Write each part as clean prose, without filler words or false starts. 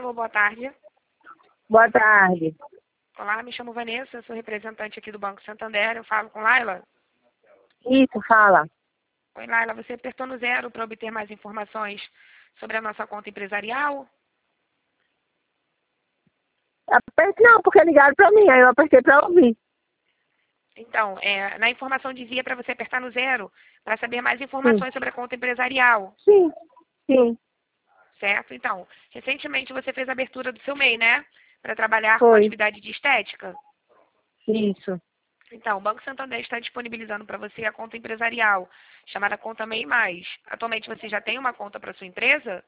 Alô, boa tarde. Boa tarde. Olá, me chamo Vanessa, sou representante aqui do Banco Santander. Eu falo com Laila. Isso, fala. Oi, Laila, você apertou no 0 para obter mais informações sobre a nossa conta empresarial? Não, porque ligaram pra mim, aí eu apertei pra ouvir. Então, na informação dizia para você apertar no 0 para saber mais Sim, informações sobre a conta empresarial, sim, sim, certo? Então, recentemente você fez a abertura do seu MEI, né? Para trabalhar com foi. atividade de estética. Isso. Então, o Banco Santander está disponibilizando para você a conta empresarial, chamada Conta MEI Mais. Atualmente você já tem uma conta para sua empresa?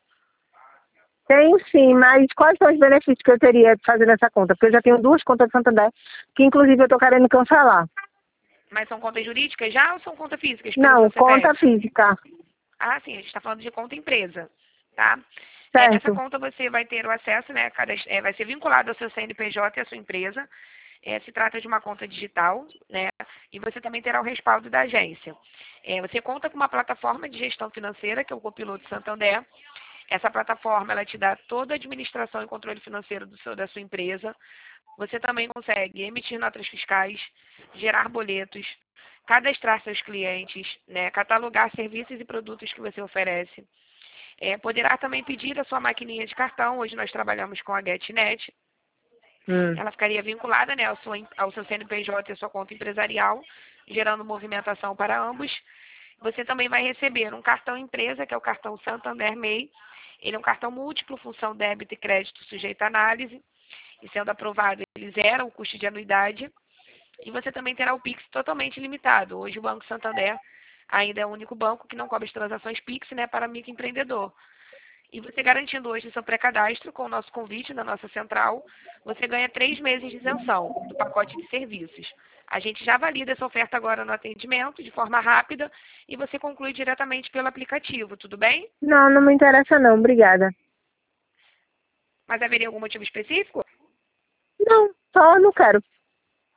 Tenho sim, mas quais são os benefícios que eu teria de fazer nessa conta? Porque eu já tenho duas contas de Santander, que inclusive eu tô querendo cancelar. Mas são contas jurídicas já ou são contas físicas pelo Não, seu conta CPF? física. Ah, sim, a gente está falando de conta empresa, tá? Nessa Certo. conta você vai ter o acesso, né? Vai ser vinculado ao seu CNPJ e à sua empresa. Se trata de uma conta digital, né? E você também terá o respaldo da agência. Você conta com uma plataforma de gestão financeira, que é o Copiloto Santander. Essa plataforma, ela te dá toda a administração e controle financeiro da sua empresa. Você também consegue emitir notas fiscais, gerar boletos, cadastrar seus clientes, né, catalogar serviços e produtos que você oferece. Poderá também pedir a sua maquininha de cartão. Hoje nós trabalhamos com a GetNet. Hum. Ela ficaria vinculada, né, ao seu CNPJ e à sua conta empresarial, gerando movimentação para ambos. Você também vai receber um cartão empresa, que é o cartão Santander MEI. Ele é um cartão múltiplo, função débito e crédito sujeito à análise. E sendo aprovado, ele zera o custo de anuidade. E você também terá o Pix totalmente limitado. Hoje o Banco Santander ainda é o único banco que não cobre as transações Pix, né, para microempreendedor. E você garantindo hoje o seu pré-cadastro com o nosso convite na nossa central, você ganha 3 meses de isenção do pacote de serviços. A gente já valida essa oferta agora no atendimento, de forma rápida, e você conclui diretamente pelo aplicativo, tudo bem? Não, não me interessa não, obrigada. Mas haveria algum motivo específico? Não, só não quero.